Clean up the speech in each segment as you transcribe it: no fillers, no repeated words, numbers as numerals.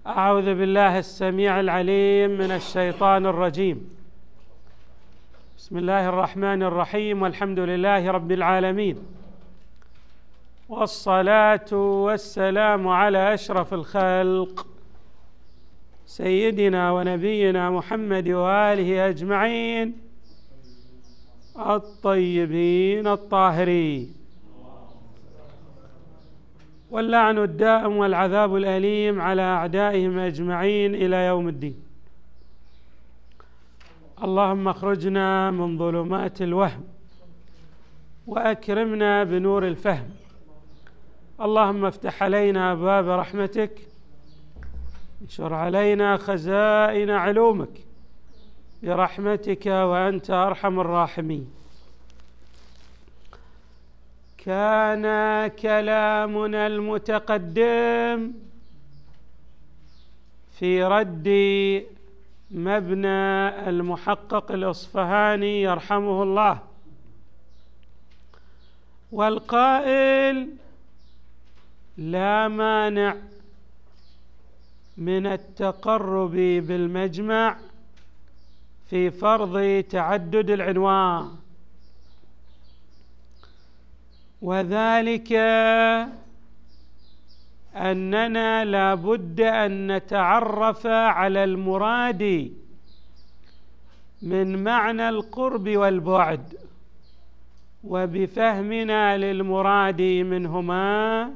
أعوذ بالله السميع العليم من الشيطان الرجيم. بسم الله الرحمن الرحيم، والحمد لله رب العالمين، والصلاة والسلام على أشرف الخلق سيدنا ونبينا محمد وآله أجمعين الطيبين الطاهرين، واللعن الدائم والعذاب الأليم على أعدائهم أجمعين إلى يوم الدين. اللهم اخرجنا من ظلمات الوهم وأكرمنا بنور الفهم. اللهم افتح علينا أبواب رحمتك، انشر علينا خزائن علومك برحمتك وأنت أرحم الراحمين. كان كلامنا المتقدم في رد مبنى المحقق الإصفهاني يرحمه الله، والقائل: لا مانع من التقرب بالمجمع في فرض تعدد العنوان، وذلك أننا لا بد أن نتعرف على المراد من معنى القرب والبعد، وبفهمنا للمراد منهما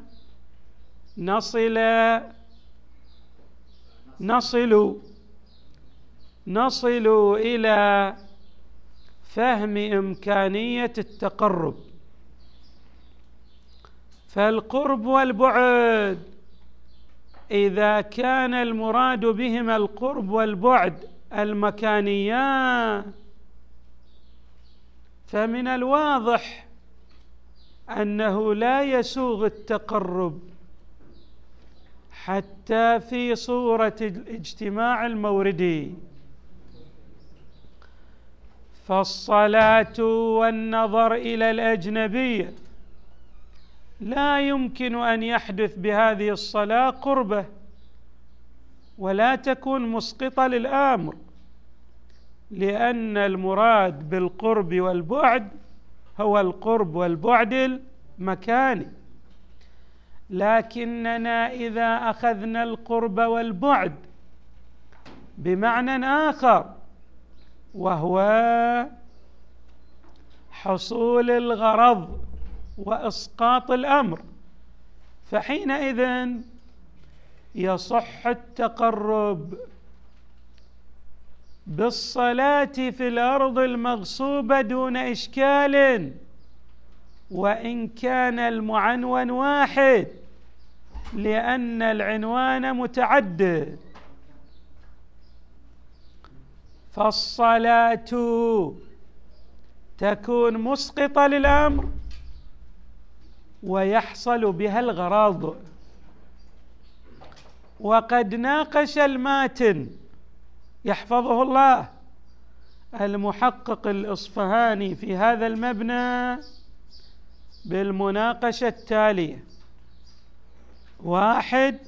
نصل إلى فهم إمكانية التقرب. فالقرب والبعد إذا كان المراد بهما القرب والبعد المكانيان، فمن الواضح أنه لا يسوغ التقرب حتى في صورة الاجتماع الموردي. فالصلاة والنظر إلى الأجنبية لا يمكن أن يحدث بهذه الصلاة قربة، ولا تكون مسقطة للآمر، لأن المراد بالقرب والبعد هو القرب والبعد المكاني. لكننا إذا أخذنا القرب والبعد بمعنى آخر، وهو حصول الغرض وإسقاط الأمر، فحينئذ يصح التقرب بالصلاة في الأرض المغصوبة دون إشكال، وإن كان المعنون واحد، لأن العنوان متعدد. فالصلاة تكون مسقطة للأمر ويحصل بها الغرض. وقد ناقش الماتن يحفظه الله المحقق الإصفهاني في هذا المبنى بالمناقشة التالية: 1.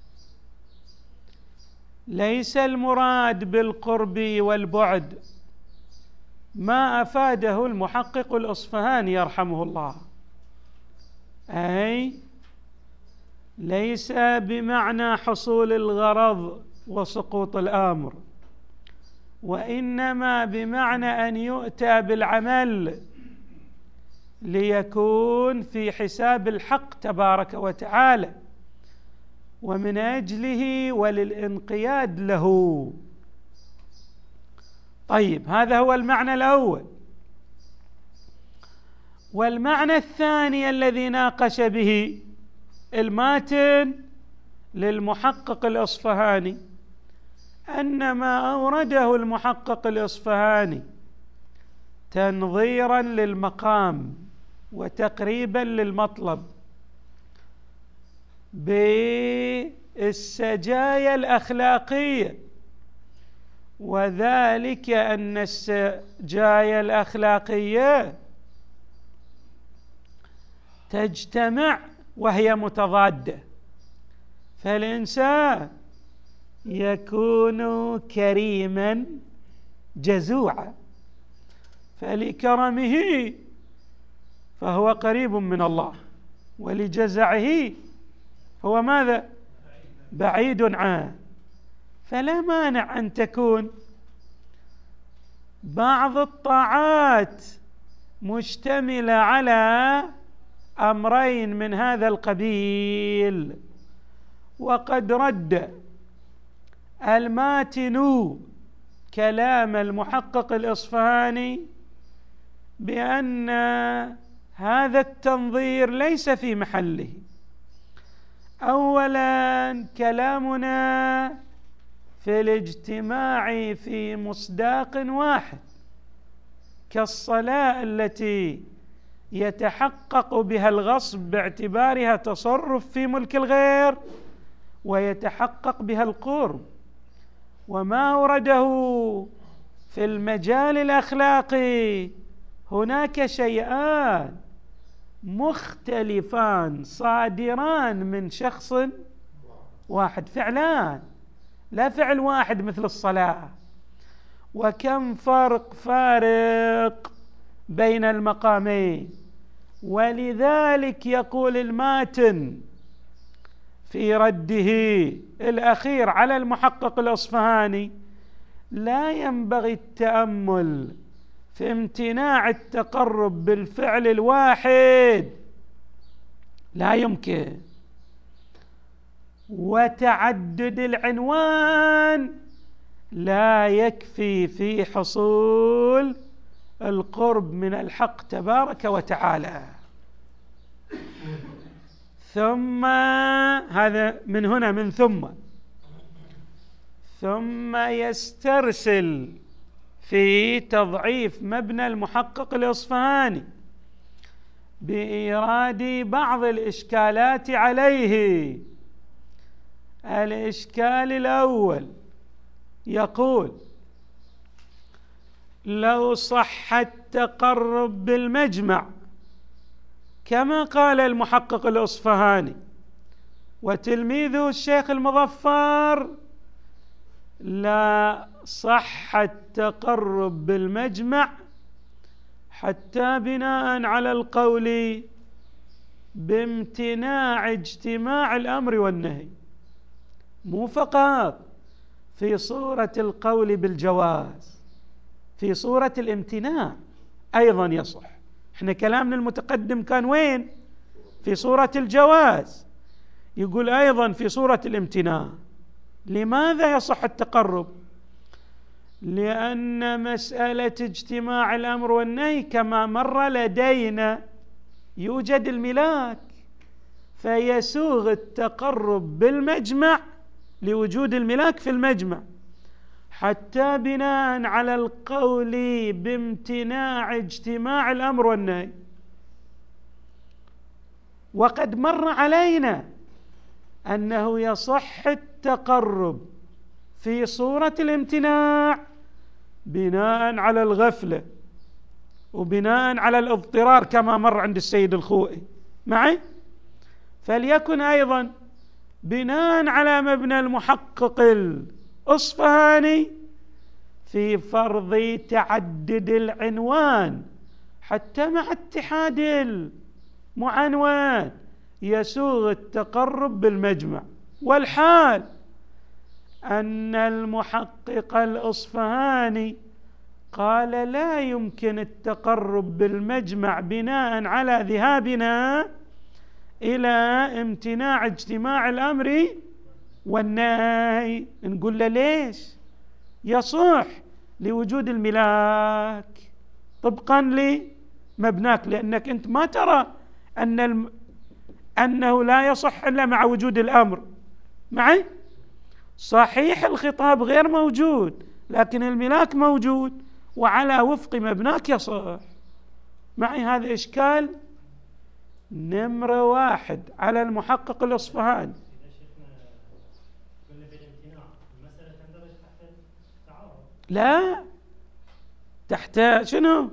ليس المراد بالقرب والبعد ما أفاده المحقق الإصفهاني يرحمه الله، أي ليس بمعنى حصول الغرض وسقوط الأمر، وإنما بمعنى أن يؤتى بالعمل ليكون في حساب الحق تبارك وتعالى، ومن أجله وللانقياد له. طيب، هذا هو المعنى الأول. والمعنى الثاني الذي ناقش به الماتن للمحقق الإصفهاني، أن ما أورده المحقق الإصفهاني تنظيرا للمقام وتقريبا للمطلب بالسجايا الأخلاقية، وذلك أن السجايا الأخلاقية تجتمع وهي متضادة، فالإنسان يكون كريما جزوعا، فلكرمه فهو قريب من الله، ولجزعه هو ماذا؟ بعيد عنه. فلا مانع أن تكون بعض الطاعات مشتملة على أمرين من هذا القبيل. وقد رد الماتن كلام المحقق الإصفهاني بأن هذا التنظير ليس في محله. أولا، كلامنا في الاجتماع في مصداق واحد كالصلاة التي يتحقق بها الغصب باعتبارها تصرف في ملك الغير ويتحقق بها القرب، وما أورده في المجال الأخلاقي هناك شيئان مختلفان صادران من شخص واحد، فعلان لا فعل واحد مثل الصلاة. وكم فارق بين المقامين. ولذلك يقول الماتن في رده الأخير على المحقق الأصفهاني: لا ينبغي التأمل في امتناع التقرب بالفعل الواحد، لا يمكن، وتعدد العنوان لا يكفي في حصول القرب من الحق تبارك وتعالى. ثم هذا من هنا من ثم يسترسل في تضعيف مبنى المحقق الإصفهاني بإيراد بعض الإشكالات عليه. الإشكال الأول يقول: لو صح التقرب بالمجمع كما قال المحقق الإصفهاني وتلميذه الشيخ المظفر، لا صح التقرب بالمجمع حتى بناء على القول بامتناع اجتماع الأمر والنهي، مو فقط في صورة القول بالجواز، في صورة الامتناع أيضا يصح. احنا كلامنا المتقدم كان وين؟ في صورة الجواز، يقول أيضا في صورة الامتناع. لماذا يصح التقرب؟ لأن مسألة اجتماع الأمر والنهي كما مر لدينا يوجد الملاك، فيسوغ التقرب بالمجمع لوجود الملاك في المجمع حتى بناء على القول بامتناع اجتماع الأمر والنهي. وقد مر علينا أنه يصح التقرب في صورة الامتناع بناء على الغفلة وبناء على الاضطرار كما مر عند السيد الخوئي معي. فليكن أيضا بناء على مبنى المحقق الإصفهاني في فرض تعدد العنوان حتى مع اتحاد المعنوان يسوغ التقرب بالمجمع. والحال أن المحقق الإصفهاني قال لا يمكن التقرب بالمجمع بناء على ذهابنا إلى امتناع اجتماع الأمر والنهي. نقول له ليش؟ يصح لوجود الملاك طبقا لمبناك، لأنك أنت ما ترى أنه لا يصح إلا مع وجود الأمر معي. صحيح الخطاب غير موجود لكن الملاك موجود، وعلى وفق مبناك يصح معي. هذا إشكال نمرة 1 على المحقق الإصفهاني. لا، تحت شنو؟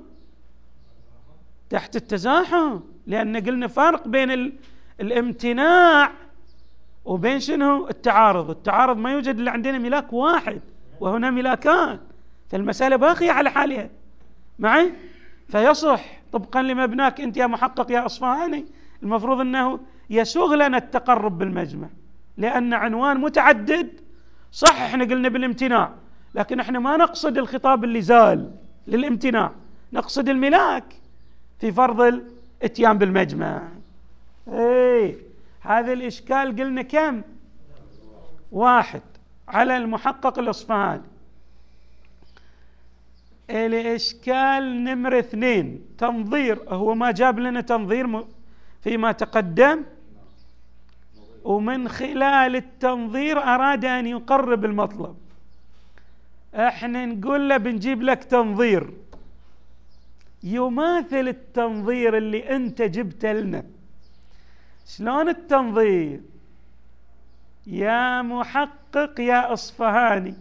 تحت التزاحم، لأن قلنا فرق بين الامتناع وبين شنو التعارض. التعارض ما يوجد إلا عندنا ملاك واحد وهنا ملاكان، فالمسألة باقية على حالها معي. فيصح طبقا لمبناك أنت يا محقق يا أصفهاني، المفروض أنه يسوغ لنا التقرب بالمجمع، لأن عنوان متعدد. صح احنا قلنا بالامتناع، لكن احنا ما نقصد الخطاب اللي زال للامتناع، نقصد الملاك في فرض الاتيان بالمجمع. هذا الإشكال قلنا كم؟ 1 على المحقق الأصفهاني. الإشكال نمرة 2 تنظير. هو ما جاب لنا تنظير فيما تقدم، ومن خلال التنظير أراد أن يقرب المطلب. احنا نقول له بنجيب لك تنظير يماثل التنظير اللي انت جبت لنا. شلون التنظير؟ يا محقق يا أصفهاني،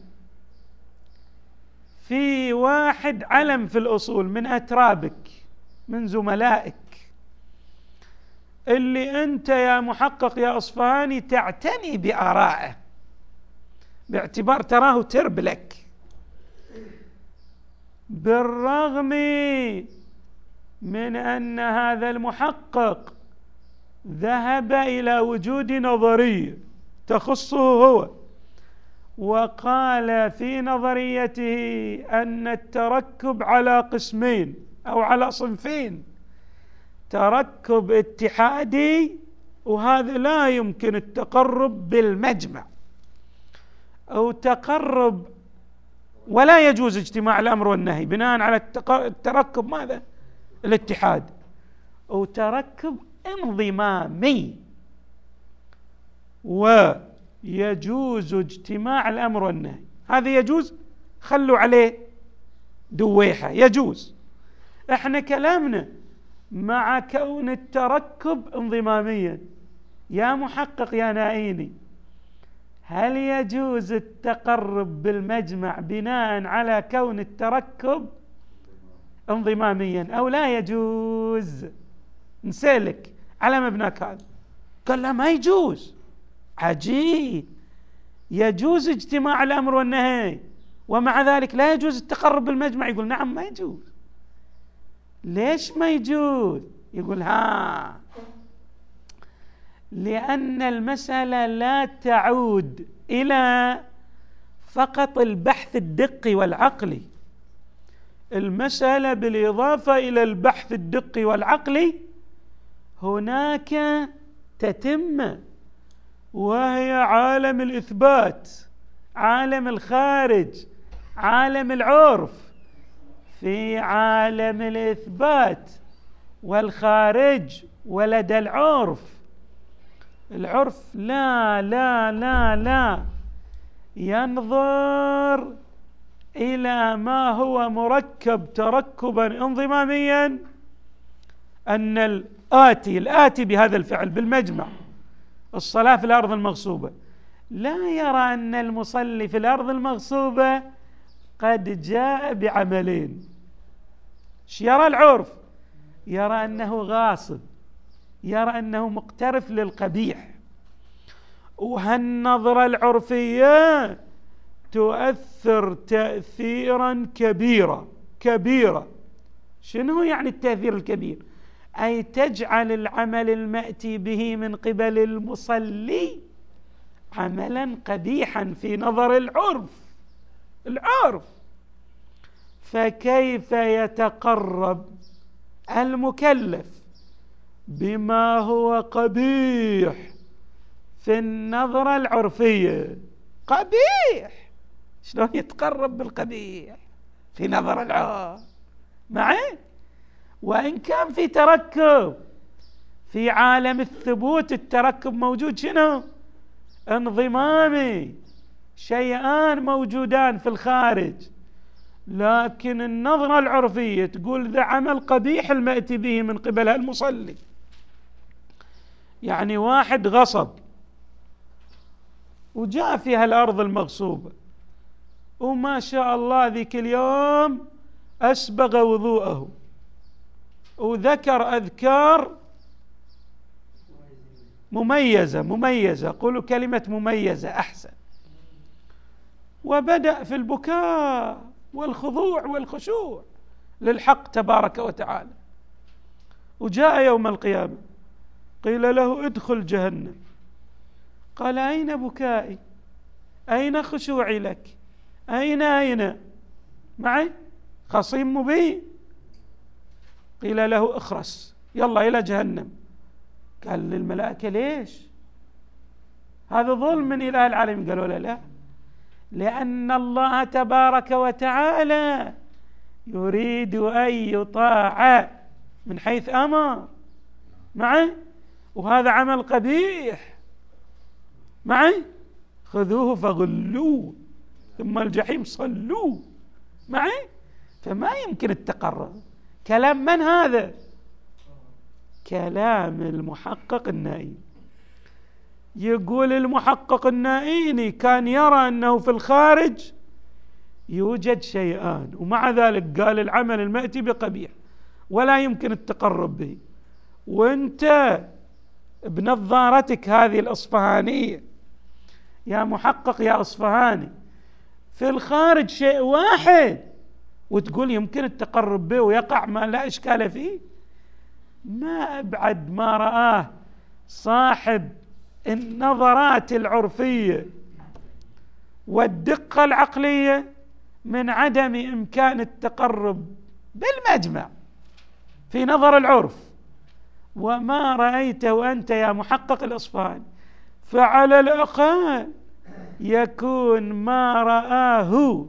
في واحد علم في الأصول من أترابك من زملائك اللي أنت يا محقق يا أصفهاني تعتني بآرائه باعتبار تراه ترب لك، بالرغم من أن هذا المحقق ذهب إلى وجود نظرية تخصه هو، وقال في نظريته أن التركب على قسمين أو على صنفين: تركب اتحادي، وهذا لا يمكن التقرب بالمجمع، أو تقرب ولا يجوز اجتماع الأمر والنهي بناء على التركب ماذا؟ الاتحاد، أو تركب انضمامي ويجوز اجتماع الأمر والنهي. هذا يجوز، خلوا عليه دويحة، يجوز. احنا كلامنا مع كون التركب انضماميا. يا محقق يا نائيني، هل يجوز التقرب بالمجمع بناء على كون التركب انضماميا أو لا يجوز؟ نسألك على مبناك هذا. قال لا ما يجوز. عجيب، يجوز اجتماع الأمر والنهي ومع ذلك لا يجوز التقرب بالمجمع. يقول نعم ما يجوز. ليش ما يجوز؟ يقول لأن المسألة لا تعود إلى فقط البحث الدقي والعقلي، المسألة بالإضافة إلى البحث الدقي والعقلي هناك تتمة، وهي عالم الإثبات، عالم الخارج، عالم العرف. في عالم الإثبات والخارج ولدى العرف لا لا لا لا ينظر إلى ما هو مركب تركبا انضماميا، أن الآتي بهذا الفعل بالمجمع الصلاة في الأرض المغصوبة، لا يرى أن المصلي في الأرض المغصوبة قد جاء بعملين. يرى العرف؟ يرى أنه غاصب، يرى أنه مقترف للقبيح. وهالنظرة العرفية تؤثر تأثيرا كبيرا. شنو يعني التأثير الكبير؟ أي تجعل العمل المأتي به من قبل المصلي عملا قبيحا في نظر العرف. فكيف يتقرب المكلف بما هو قبيح في النظرة العرفية؟ قبيح، شلون يتقرب بالقبيح في نظر العرف؟ معي؟ وإن كان في تركب في عالم الثبوت، التركب موجود شنو؟ انضمامي، شيئان موجودان في الخارج، لكن النظرة العرفية تقول ذا عمل قبيح المأتي به من قبل المصلي. يعني واحد غصب وجاء فيها الأرض المغصوبة، وما شاء الله ذيك اليوم أسبغ وضوءه وذكر أذكار مميزة، قولوا كلمة مميزة أحسن. وبدأ في البكاء والخضوع والخشوع للحق تبارك وتعالى. وجاء يوم القيامة قيل له ادخل جهنم، قال أين بكائي؟ أين خشوعي لك؟ أين معي؟ خصيم مبين. قيل له اخرس يلا إلى جهنم. قال للملائكة ليش؟ هذا ظلم من إله العالمين. قالوا لا، لأن الله تبارك وتعالى يريد أن يطاع من حيث أمر معي، وهذا عمل قبيح معي. خذوه فغلوه ثم الجحيم صلوه معي. فما يمكن التقرب. كلام من هذا؟ كلام المحقق النائي. يقول المحقق النائيني كان يرى أنه في الخارج يوجد شيئان، ومع ذلك قال العمل المأتي بقبيح ولا يمكن التقرب به. وانت بنظارتك هذه الأصفهانية يا محقق يا أصفهاني في الخارج شيء واحد وتقول يمكن التقرب به ويقع ما لا إشكال فيه. ما أبعد ما رآه صاحب النظرات العرفية والدقة العقلية من عدم إمكان التقرب بالمجمع في نظر العرف، وما رأيته أنت يا محقق الأصفهاني. فعلى الأقل يكون ما رآه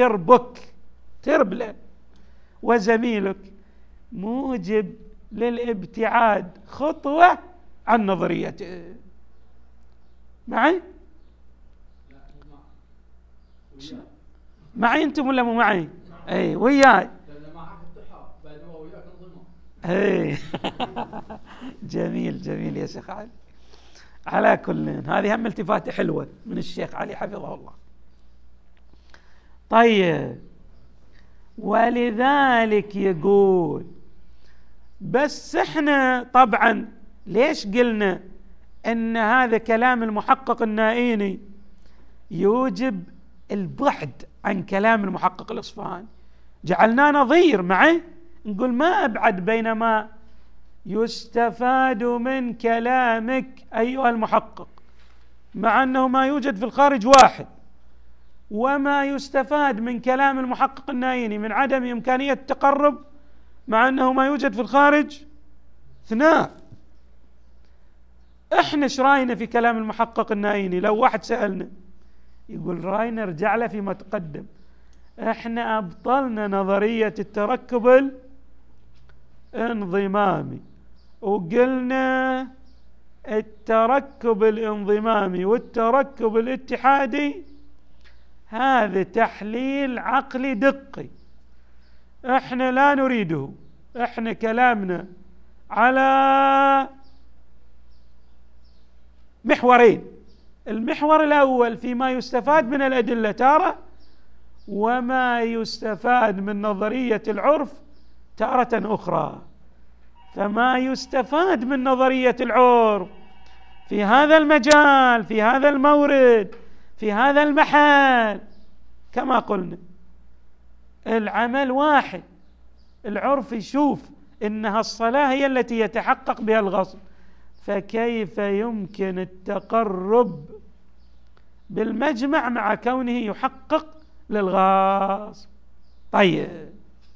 تربلة وزميلك موجب للابتعاد خطوة عن نظريته. معي انتم ولا مو معي؟ اي وياي. اي جميل يا شيخ علي. على كل هذه هم التفاتة حلوة من الشيخ علي حفظه الله. طيب ولذلك يقول بس احنا طبعا ليش قلنا ان هذا كلام المحقق النائيني يوجب البعد عن كلام المحقق الأصفهاني؟ جعلنا نظير معه نقول ما أبعد بينما يستفاد من كلامك أيها المحقق مع أنه ما يوجد في الخارج واحد، وما يستفاد من كلام المحقق النائيني من عدم إمكانية التقرب مع أنه ما يوجد في الخارج اثنان. احنا ايش راينا في كلام المحقق النائيني؟ لو واحد سألنا يقول راينا ارجع له فيما تقدم. احنا أبطلنا نظرية التركب الانضمامي وقلنا التركب الانضمامي والتركب الاتحادي هذا تحليل عقلي دقي احنا لا نريده. احنا كلامنا على محورين: المحور الأول فيما يستفاد من الأدلة تارة، وما يستفاد من نظرية العرف تارة أخرى. فما يستفاد من نظرية العرف في هذا المجال في هذا المورد في هذا المحل كما قلنا العمل واحد. العرف يشوف إنها الصلاة هي التي يتحقق بها الغصب، فكيف يمكن التقرب بالمجمع مع كونه يحقق للغاصب؟ طيب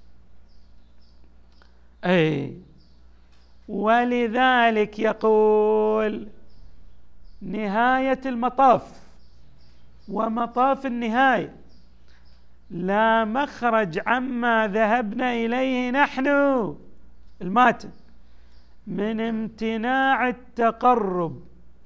ولذلك يقول نهاية المطاف ومطاف النهاية لا مخرج عما ذهبنا إليه نحن الماتن من امتناع التقرب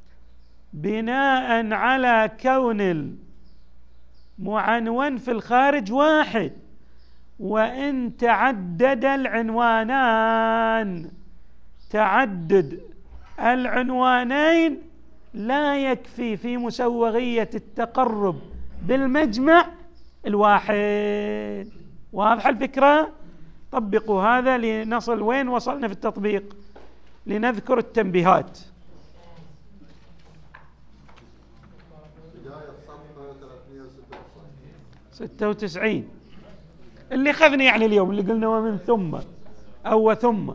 بناء على كون المعنون في الخارج واحد، وإن تعدد العنوانان. تعدد العنوانين لا يكفي في مسوغية التقرب بالمجمع الواحد. واضح الفكرة؟ طبقوا هذا لنصل وين وصلنا في التطبيق، لنذكر التنبيهات. 96 اللي خذني يعني اليوم اللي قلنا ومن ثم أو ثم.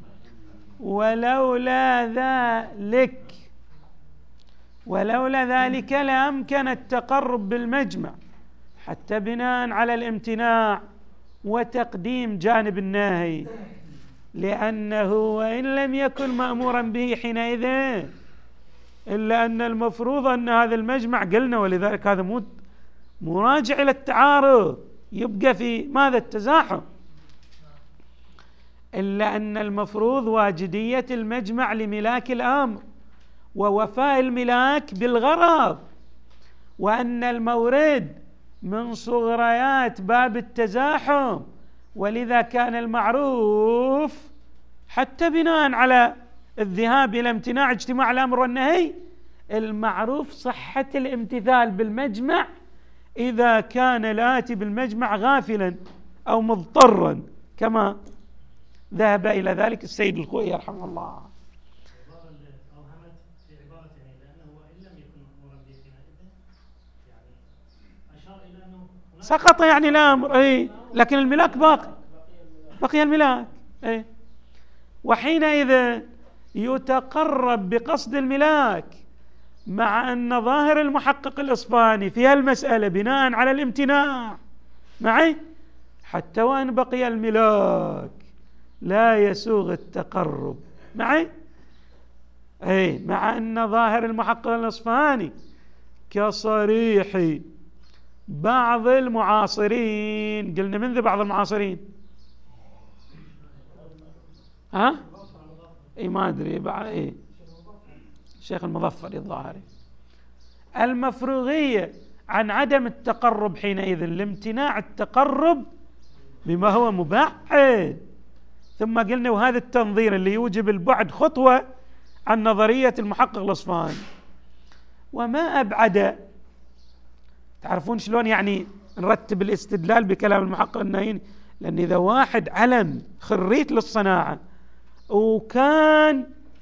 ولولا ذلك لأمكن التقرب بالمجمع حتى بناء على الامتناع وتقديم جانب النهي، لأنه وإن لم يكن مأمورا به حينئذ إلا أن المفروض أن هذا المجمع قلنا، ولذلك هذا مو راجع إلى التعارض، يبقى في ماذا؟ التزاحم. إلا أن المفروض واجدية المجمع لملاك الأمر ووفاء الملاك بالغرض، وأن المورد من صغريات باب التزاحم، ولذا كان المعروف حتى بناء على الذهاب إلى امتناع اجتماع الأمر والنهي، المعروف صحة الامتثال بالمجمع إذا كان الآتي بالمجمع غافلا أو مضطرا، كما ذهب إلى ذلك السيد الخوئي رحمه الله. سقط يعني الأمر، لكن الملاك بقي الملاك، وحينئذ يتقرب بقصد الملاك، مع أن ظاهر المحقق الإصفهاني في المسألة بناء على الامتناع معي، حتى وأن بقي الملاك لا يسوغ التقرب معي، مع أن ظاهر المحقق الإصفهاني كصريح بعض المعاصرين. قلنا من ذي بعض المعاصرين؟ ما أدري الشيخ المظفر الظاهري، المفروغية عن عدم التقرب حينئذ لامتناع التقرب بما هو مبعد. ثم قلنا وهذا التنظير اللي يوجب البعد خطوة عن نظرية المحقق الإصفهاني. وما أبعد، تعرفون شلون يعني نرتب الاستدلال بكلام المحقق النايني؟ لأن إذا واحد علم خريت للصناعة وكان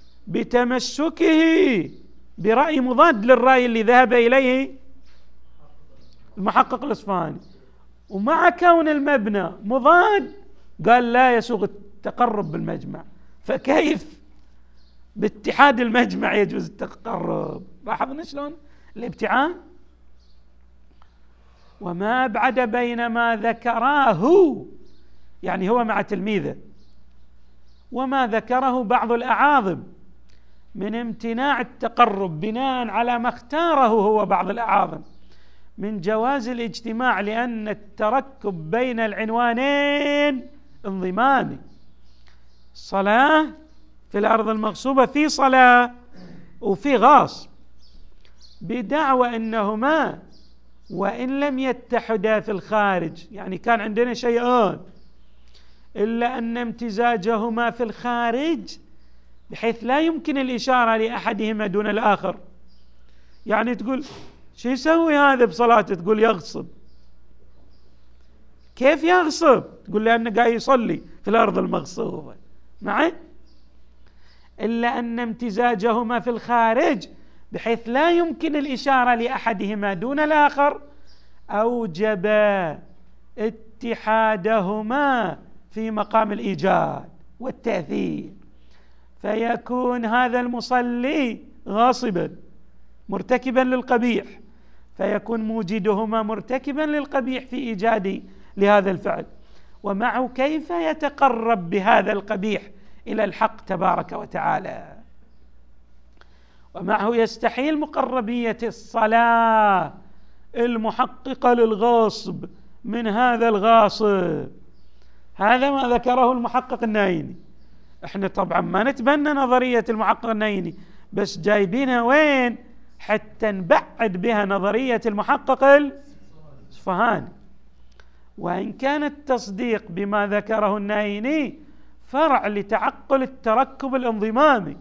بتمسكه برأي مضاد للرأي اللي ذهب إليه المحقق الإصفهاني، ومع كون المبنى مضاد قال لا يسوغ التقرب بالمجمع، فكيف باتحاد المجمع يجوز التقرب؟ لاحظنا شلون الابتعاد. وما أبعد بين ما ذكراه، يعني هو مع تلميذه، وما ذكره بعض الأعاظم من امتناع التقرب بناء على ما اختاره هو بعض الأعاظم من جواز الاجتماع، لأن التركب بين العنوانين انضمامي. صلاة في الأرض المغصوبة في صلاة وفي غاصب، بدعوى أنهما وإن لم يتحدا في الخارج، يعني كان عندنا شيئان إلا أن امتزاجهما في الخارج بحيث لا يمكن الإشارة لأحدهما دون الآخر. يعني تقول شو يسوي هذا بصلاته؟ تقول يغصب. كيف يغصب؟ تقول لأنه قاعد يصلي في الأرض المغصوبة معي. إلا أن امتزاجهما في الخارج بحيث لا يمكن الإشارة لأحدهما دون الآخر أوجب اتحادهما في مقام الإيجاد والتأثير، فيكون هذا المصلي غاصبا مرتكبا للقبيح، فيكون موجدهما مرتكبا للقبيح في إيجاد لهذا الفعل. ومعه كيف يتقرب بهذا القبيح إلى الحق تبارك وتعالى؟ ومعه يستحيل مقربية الصلاة المحققة للغاصب من هذا الغاصب. هذا ما ذكره المحقق النايني. احنا طبعا ما نتبنى نظرية المحقق النايني، بس جايبينها وين حتى نبعد بها نظرية المحقق الإصفهاني. وإن كان التصديق بما ذكره النايني فرع لتعقل التركب الانضمامي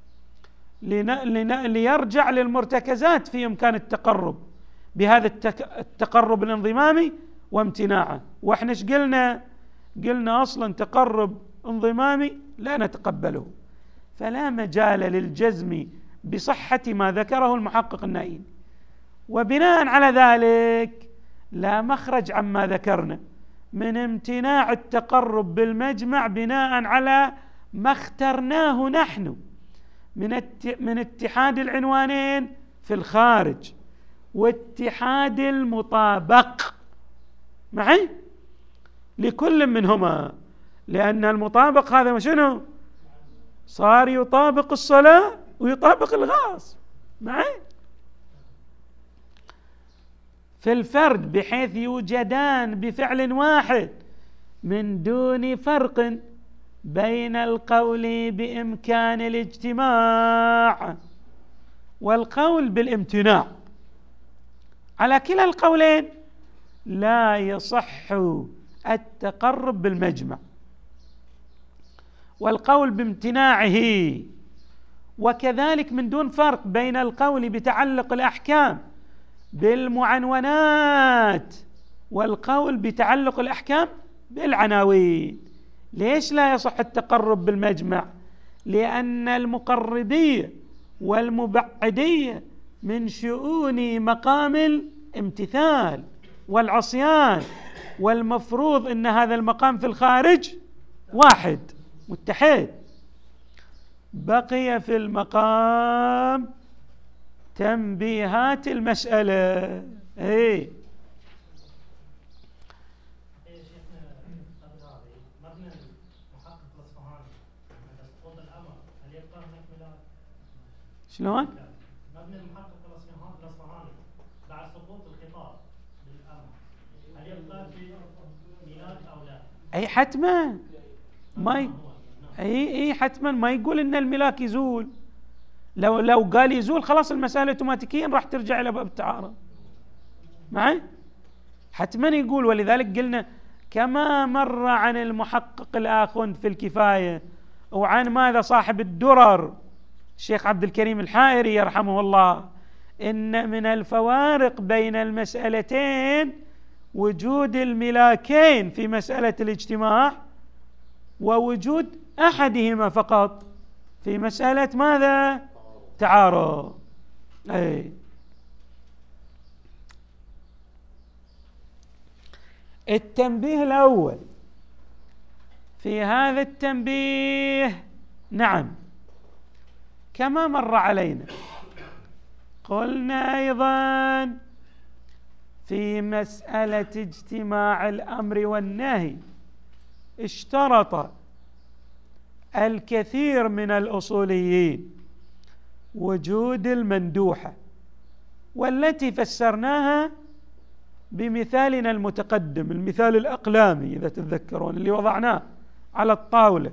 ليرجع للمرتكزات في إمكان التقرب بهذا التقرب الانضمامي وامتناعه. واحنا ايش قلنا أصلا تقرب انضمامي لا نتقبله، فلا مجال للجزم بصحة ما ذكره المحقق النايني. وبناء على ذلك لا مخرج عما ذكرنا من امتناع التقرب بالمجمع بناء على ما اخترناه نحن من اتحاد العنوانين في الخارج واتحاد المطابق معي لكل منهما، لأن المطابق هذا شنو؟ صار يطابق الصلاة ويطابق الغاص معي في الفرد، بحيث يوجدان بفعل واحد من دون فرق بين القول بإمكان الاجتماع والقول بالامتناع. على كلا القولين لا يصح التقرب بالمجمع، والقول بامتناعه، وكذلك من دون فرق بين القول بتعلق الأحكام بالمعنونات والقول بتعلق الأحكام بالعناوين. ليش لا يصح التقرب بالمجمع؟ لأن المقربية والمبعدية من شؤون مقام الامتثال والعصيان، والمفروض أن هذا المقام في الخارج واحد متحد. بقي في المقام تنبيهات المسألة. شلون؟ مبني المحقق الاصفهاني بعد سقوط الخطاب بالامر هل يبقى في ميلاد او لا؟ اي حتما ما اي حتما ما يقول ان الملاك يزول. لو قال يزول خلاص المسألة اوتوماتيكيا راح ترجع الى باب التعارض معي. حتما يقول، ولذلك قلنا كما مر عن المحقق الآخوند في الكفاية وعن ماذا صاحب الدرر الشيخ عبد الكريم الحائري يرحمه الله، إن من الفوارق بين المسألتين وجود الملاكين في مسألة الاجتماع ووجود أحدهما فقط في مسألة ماذا؟ تعارض. التنبيه الأول في هذا التنبيه، نعم كما مر علينا قلنا أيضا في مسألة اجتماع الأمر والنهي اشترط الكثير من الأصوليين وجود المندوحة، والتي فسرناها بمثالنا المتقدم، المثال الأقلامي إذا تتذكرون اللي وضعناه على الطاولة،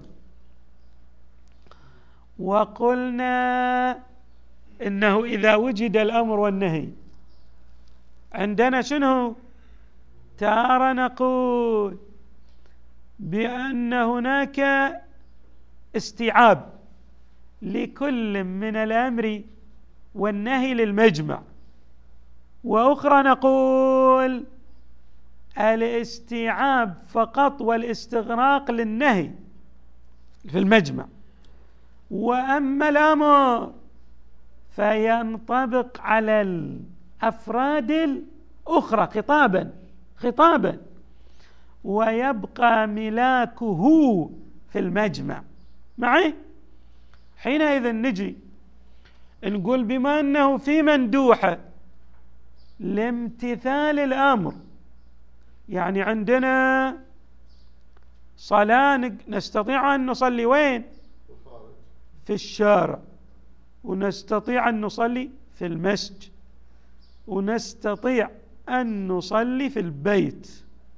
وقلنا إنه إذا وجد الأمر والنهي عندنا شنو؟ تارة نقول بأن هناك استيعاب لكل من الأمر والنهي للمجمع، وأخرى نقول الاستيعاب فقط والاستغراق للنهي في المجمع، وأما الأمر فينطبق على الأفراد الأخرى خطابا ويبقى ملاكه في المجمع معي. حينئذ نجي نقول بما أنه في مندوحة لامتثال الأمر، يعني عندنا صلاة نستطيع أن نصلي وين؟ في الشارع، ونستطيع أن نصلي في المسجد، ونستطيع أن نصلي في البيت.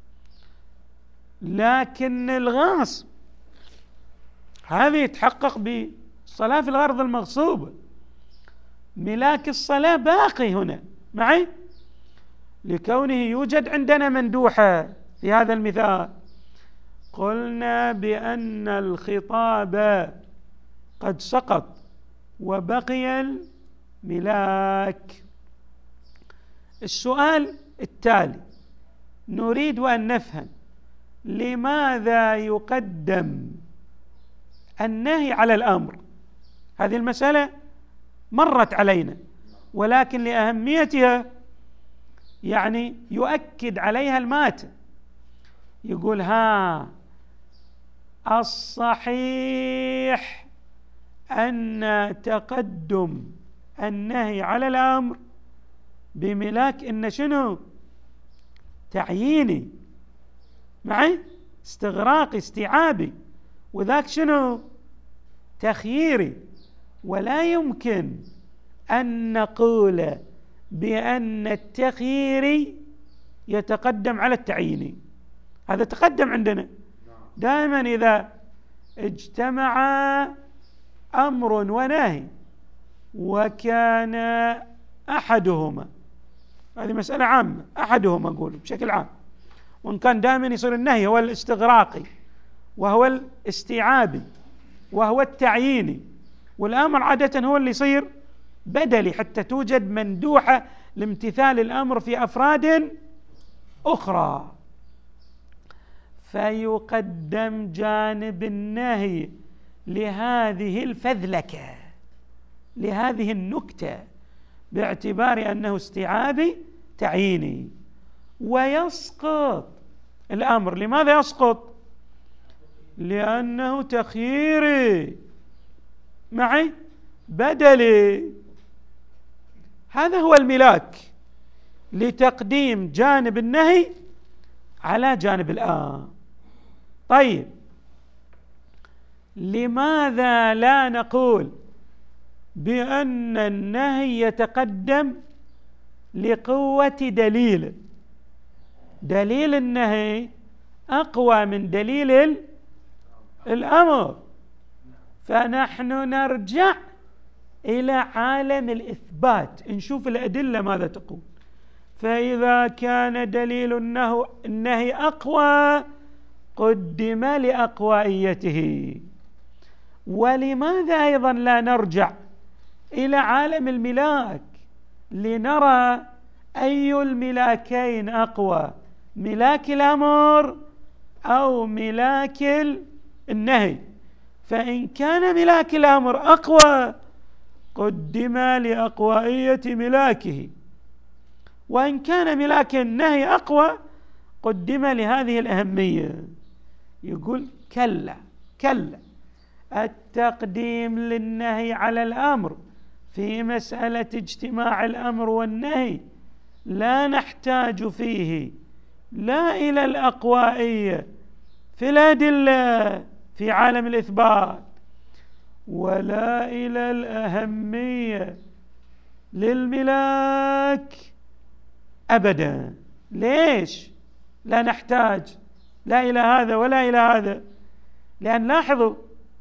لكن الغاصب هذه يتحقق بالصلاة في الأرض المغصوبة، ملاك الصلاة باقي هنا معي لكونه يوجد عندنا مندوحة في هذا المثال. قلنا بأن الخطاب قد سقط وبقي الملاك. السؤال التالي نريد أن نفهم لماذا يقدم النهي على الأمر. هذه المسألة مرت علينا، ولكن لأهميتها يعني يؤكد عليها الماتن، يقول الصحيح أن تقدم النهي على الأمر بملاك إن شنو؟ تعييني، معي؟ استغراقي، استيعابي، وذاك شنو؟ تخييري. ولا يمكن أن نقول بأن التخييري يتقدم على التعييني، هذا تقدم عندنا. دائما إذا اجتمع أمر ونهي وكان أحدهما، هذه مسألة عامة، أحدهما أقول بشكل عام، وإن كان دائما يصير النهي هو الاستغراقي وهو الاستيعابي وهو التعييني، والأمر عادة هو اللي يصير بدلي حتى توجد مندوحة لامتثال الأمر في أفراد أخرى، فيقدم جانب النهي لهذه الفذلكة، لهذه النكتة، باعتبار أنه استيعابي تعييني، ويسقط الأمر. لماذا يسقط؟ لأنه تخييري، معي؟ بدلي. هذا هو الملاك لتقديم جانب النهي على جانب الآمر. طيب، لماذا لا نقول بأن النهي يتقدم لقوة دليل؟ دليل النهي أقوى من دليل الأمر، فنحن نرجع إلى عالم الإثبات نشوف الأدلة ماذا تقول. فإذا كان دليل النهي أقوى قدم لأقوائيته. ولماذا أيضا لا نرجع إلى عالم الملاك لنرى أي الملاكين أقوى، ملاك الأمر أو ملاك النهي؟ فإن كان ملاك الأمر أقوى قدم لأقوائية ملاكه، وإن كان ملاك النهي أقوى قدم لهذه الأهمية. يقول كلا كلا، التقديم للنهي على الأمر في مسألة اجتماع الأمر والنهي لا نحتاج فيه لا إلى الأقوائية في الأدلة في عالم الإثبات ولا إلى الأهمية للملاك أبدا. ليش لا نحتاج لا إلى هذا ولا إلى هذا؟ لأن لاحظوا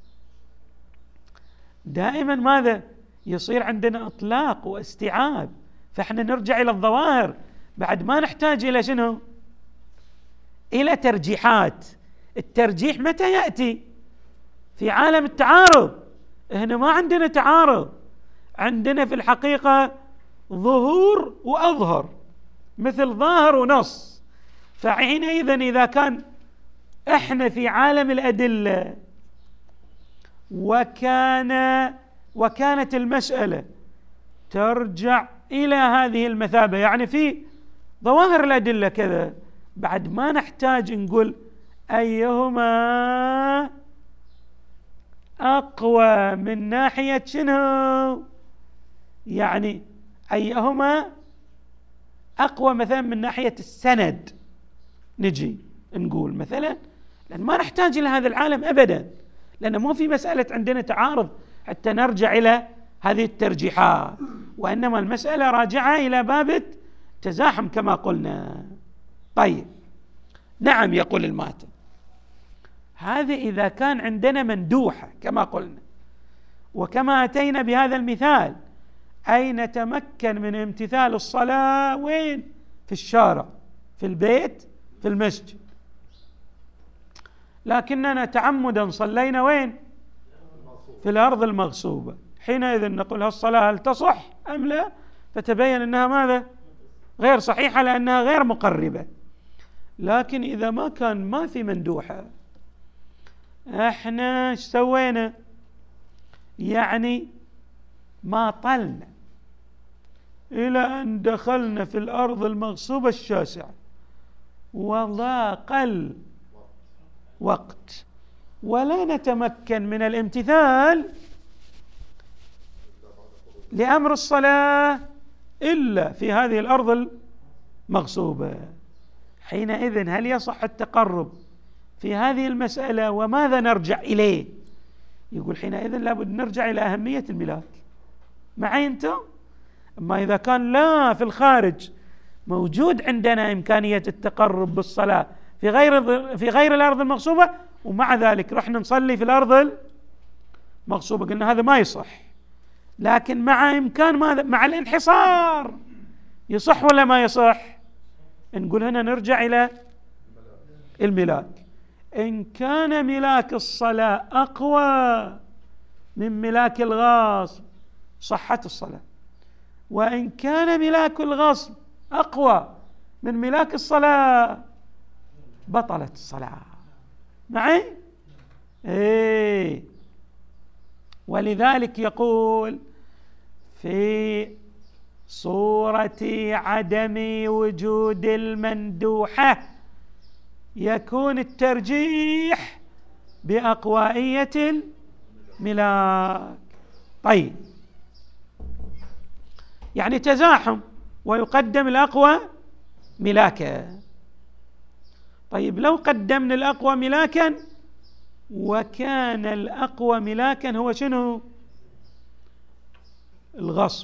دائما ماذا يصير عندنا؟ إطلاق واستيعاب، فإحنا نرجع إلى الظواهر بعد ما نحتاج إلى شنو؟ إلى ترجيحات. الترجيح متى يأتي؟ في عالم التعارض. هنا ما عندنا تعارض، عندنا في الحقيقة ظهور وأظهر، مثل ظاهر ونص. فحينئذ إذا كان إحنا في عالم الأدلة وكانت المسألة ترجع إلى هذه المثابة، يعني في ظواهر الأدلة كذا، بعد ما نحتاج نقول أيهما أقوى من ناحية شنو، يعني أيهما أقوى مثلا من ناحية السند، نجي نقول مثلا، لأن ما نحتاج إلى هذا العالم أبدا، لأن ما في مسألة عندنا تعارض حتى نرجع إلى هذه الترجيحات، وإنما المسألة راجعة إلى باب التزاحم كما قلنا. طيب، نعم، يقول الماتن هذا إذا كان عندنا مندوحة كما قلنا، وكما أتينا بهذا المثال، أي نتمكن من امتثال الصلاة وين؟ في الشارع، في البيت، في المسجد، لكننا تعمدا صلينا وين؟ في الأرض المغصوبة. حينئذ نقول هالصلاة هل تصح أم لا؟ فتبين أنها ماذا؟ غير صحيحة، لأنها غير مقربة. لكن إذا ما في مندوحة، احنا ايش سوينا؟ يعني ما طلنا إلى أن دخلنا في الأرض المغصوبة الشاسعة وضاق الوقت ولا نتمكن من الامتثال لأمر الصلاة إلا في هذه الأرض المغصوبة. حينئذ هل يصح التقرب في هذه المسألة وماذا نرجع إليه؟ يقول حينئذ لابد نرجع إلى أهمية الملاك. معي أنتم؟ أما إذا كان لا في الخارج موجود عندنا إمكانية التقرب بالصلاة في غير الأرض المغصوبة ومع ذلك رحنا نصلي في الأرض المغصوبة، قلنا هذا ما يصح. لكن مع إمكان ماذا؟ مع الانحصار يصح ولا ما يصح؟ نقول هنا نرجع إلى الملاك. إن كان ملاك الصلاة أقوى من ملاك الغصب صحت الصلاة، وإن كان ملاك الغصب أقوى من ملاك الصلاة بطلت الصلاة. معي؟ ولذلك يقول في صورة عدم وجود المندوحة يكون الترجيح بأقوائية الملاك. طيب، يعني تزاحم ويقدم الأقوى ملاكا. طيب، لو قدمنا الأقوى ملاكا وكان الأقوى ملاكا هو شنو؟ الغصب،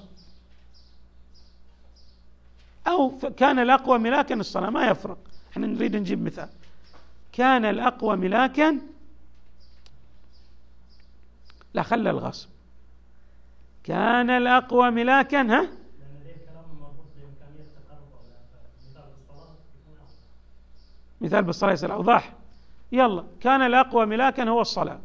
أو كان الأقوى ملاكا الصلاة، ما يفرق، احنا نريد نجيب مثال. كان الأقوى ملاكا، لا خلى الغصب، كان الأقوى ملاكا مثال بالصلاة يصير أوضح. يلا، كان الأقوى ملاكا هو الصلاة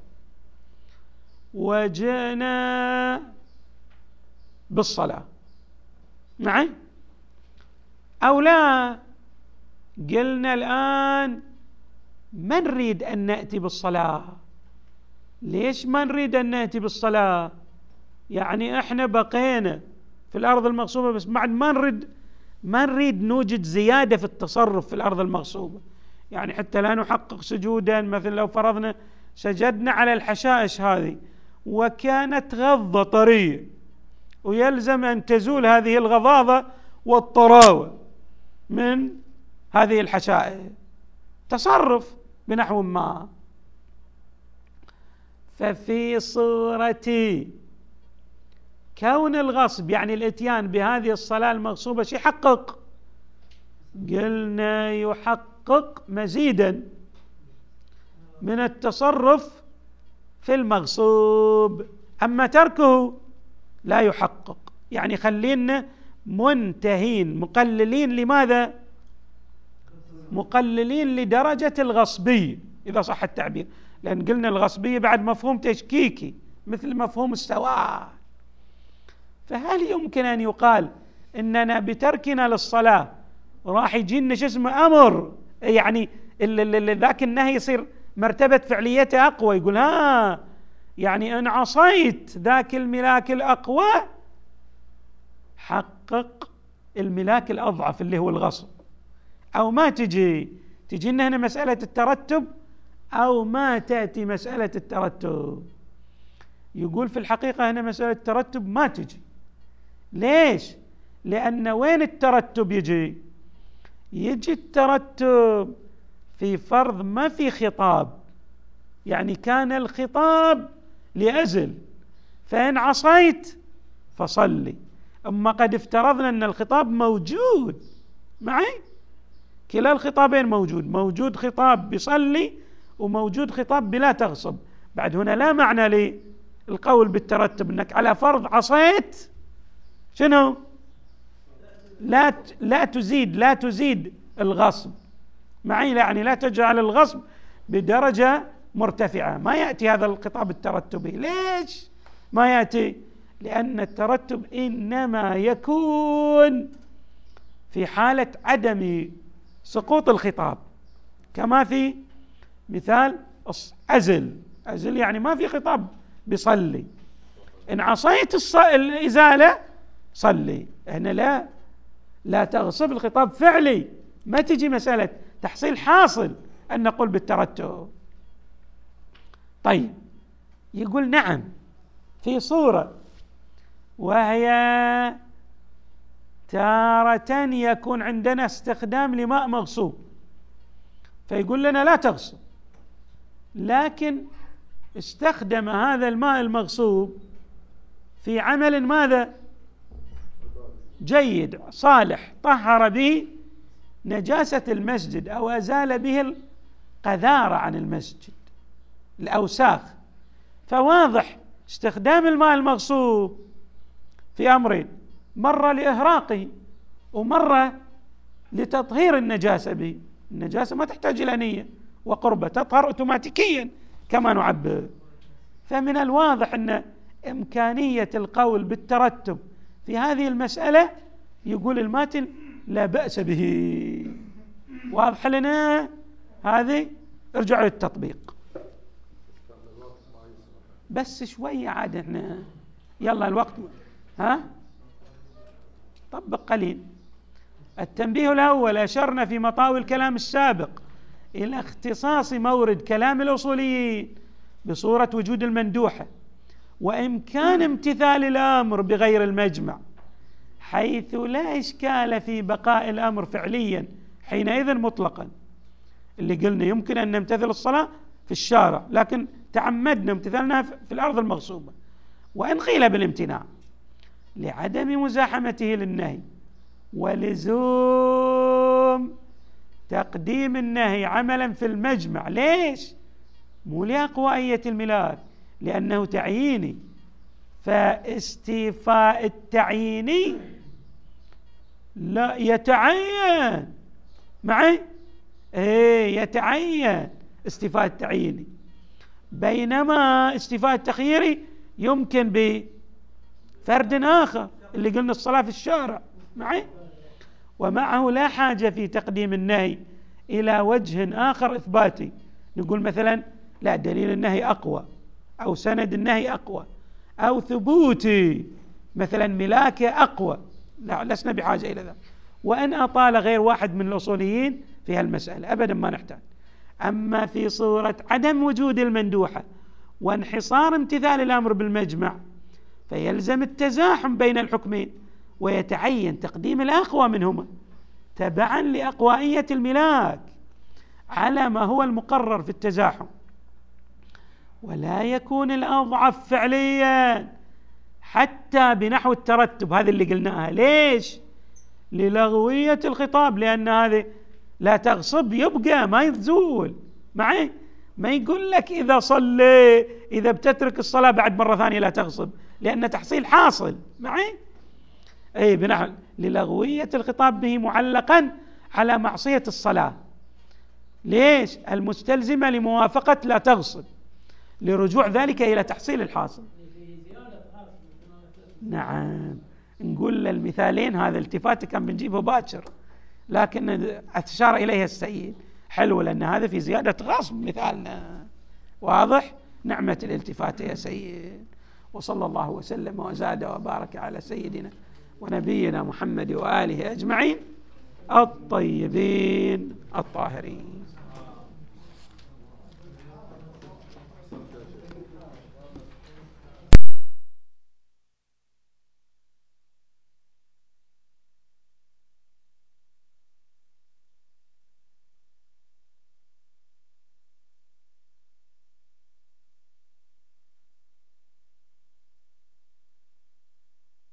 وجئنا بالصلاة، معي أو لا؟ قلنا الآن ما نريد أن نأتي بالصلاة. ليش ما نريد أن نأتي بالصلاة؟ يعني إحنا بقينا في الأرض المغصوبة بس بعد ما نريد نوجد زيادة في التصرف في الأرض المغصوبة. يعني حتى لا نحقق سجودا، مثل لو فرضنا سجدنا على الحشائش هذه وكانت غضة طرية ويلزم أن تزول هذه الغضاضة والطراوة من هذه الحشائش، تصرف بنحو ما. ففي صورة كون الغصب يعني الاتيان بهذه الصلاة المغصوبة شيء يحقق، قلنا يحقق مزيدا من التصرف في المغصوب، أما تركه لا يحقق. يعني خلينا منتهين مقللين. لماذا؟ مقللين لدرجة الغصبية إذا صح التعبير، لأن قلنا الغصبية بعد مفهوم تشكيكي مثل مفهوم السواء. فهل يمكن أن يقال إننا بتركنا للصلاة راح يجينا شو اسمه أمر، يعني ذاك النهي يصير مرتبة فعليته أقوى، يقول يعني إن عصيت ذاك الملاك الأقوى حقق الملاك الأضعف اللي هو الغصب، أو ما تجي لنا هنا مسألة الترتب أو ما تأتي مسألة الترتب. يقول في الحقيقة هنا مسألة الترتب ما تجي. ليش؟ لأن وين الترتب يجي الترتب في فرض ما في خطاب، يعني كان الخطاب لأزل فإن عصيت فصلي. أما قد افترضنا أن الخطاب موجود، معي كلا الخطابين موجود خطاب بصلي وموجود خطاب بلا تغصب. بعد هنا لا معنى للقول بالترتب، أنك على فرض عصيت شنو لا تزيد الغصب، معي يعني لا تجعل الغصب بدرجة مرتفعة. ما يأتي هذا الخطاب الترتبي. ليش ما يأتي؟ لأن الترتب إنما يكون في حالة عدم سقوط الخطاب، كما في مثال أزل يعني ما في خطاب بصلي. إن عصيت الإزالة صلي. هنا لا تغصب، الخطاب فعلي، ما تجي مسألة تحصيل حاصل أن نقول بالترتب. طيب، يقول نعم في صورة، وهي تارة يكون عندنا استخدام لماء مغصوب، فيقول لنا لا تغصب، لكن استخدم هذا الماء المغصوب في عمل ماذا؟ جيد صالح، طهر به نجاسة المسجد أو أزال به القذارة عن المسجد، الأوساخ. فواضح استخدام الماء المغصوب في أمرين، مرة لإهراقه ومرة لتطهير النجاسة به. النجاسة ما تحتاج إلى نية وقربة، تطهر أوتوماتيكيا كما نعبر. فمن الواضح أن إمكانية القول بالترتب في هذه المسألة، يقول الماتن لا بأس به. واضح لنا هذه؟ ارجعوا للتطبيق بس شوية عاد، احنا يلا الوقت طبق قليل. التنبيه الأول، أشرنا في مطاوي الكلام السابق إلى اختصاص مورد كلام الأصوليين بصورة وجود المندوحة وإمكان امتثال الأمر بغير المجمع، حيث لا إشكال في بقاء الأمر فعليا حينئذ مطلقا. اللي قلنا يمكن أن نمتثل الصلاة في الشارع، لكن تعمدنا امتثالنا في الأرض المغصوبة، وإن قيل بالامتناع لعدم مزاحمته للنهي ولزوم تقديم النهي عملا في المجمع. ليش؟ مو لأقوائية الملاك، لأنه تعييني، فاستيفاء التعييني لا يتعين معي، يتعين استيفاء التعييني، بينما استيفاء التخييري يمكن بفرد آخر، اللي قلنا الصلاة في الشارع معي. ومعه لا حاجة في تقديم النهي إلى وجه آخر إثباتي، نقول مثلا لا، دليل النهي أقوى، أو سند النهي أقوى، أو ثبوتي مثلا ملاكه أقوى، لا، لسنا بحاجة إلى ذلك. وإن أطال غير واحد من الأصوليين في هالمسألة أبدا ما نحتاج. أما في صورة عدم وجود المندوحة وانحصار امتثال الأمر بالمجمع، فيلزم التزاحم بين الحكمين، ويتعين تقديم الأقوى منهما تبعا لأقوائية الملاك على ما هو المقرر في التزاحم، ولا يكون الأضعف فعليا حتى بنحو الترتب. هذا اللي قلناها. ليش؟ للغوية الخطاب، لأن هذه لا تغصب يبقى ما يتزول معي. ما يقول لك إذا صلي، إذا بتترك الصلاة بعد مرة ثانية لا تغصب، لأن تحصيل حاصل معي. بنحو للغوية الخطاب به معلقا على معصية الصلاة. ليش؟ المستلزمة لموافقة لا تغصب، لرجوع ذلك إلى تحصيل الحاصل. نعم، نقول المثالين هذا التفات كان بنجيبه باكر، لكن أشار إليها السيد حلو، لأن هذا في زيادة غصب مثالنا. واضح؟ نعمة الالتفات يا سيد. وصلى الله وسلم وزاد وبارك على سيدنا ونبينا محمد وآله أجمعين الطيبين الطاهرين.